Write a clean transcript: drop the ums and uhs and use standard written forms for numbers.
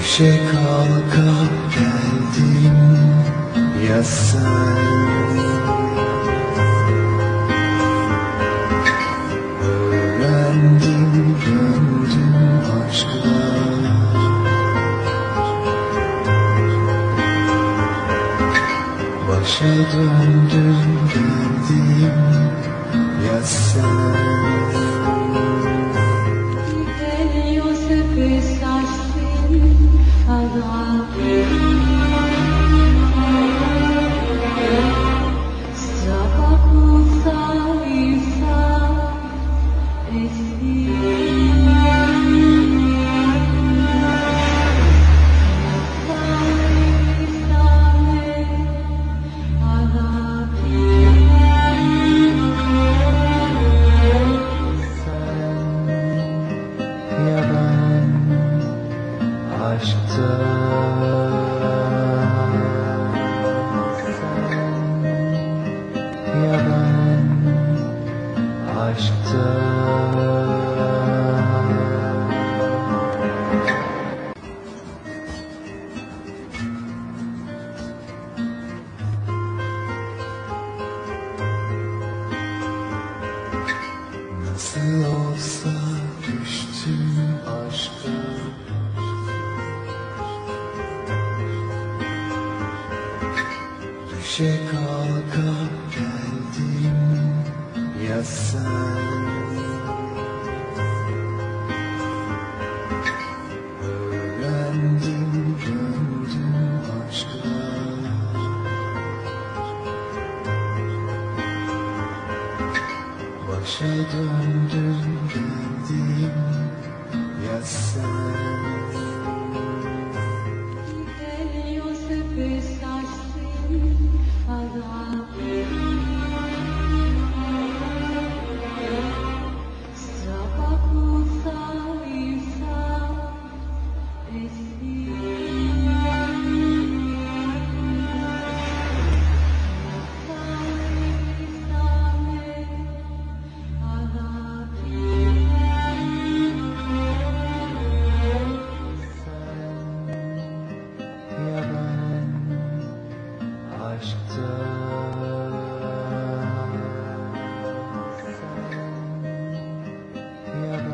Düşe kalka geldim ya sen. Öğrendim döndüm aşkla. Başa döndüm geldim ya sen. Aşkta ya ben aşkta. Nasıl olsa düştüm aşka. Düşe kalka geldim ya sen. Öğrendim döndüm aşkla. Başa döndüm geldim ya sen. Aşkta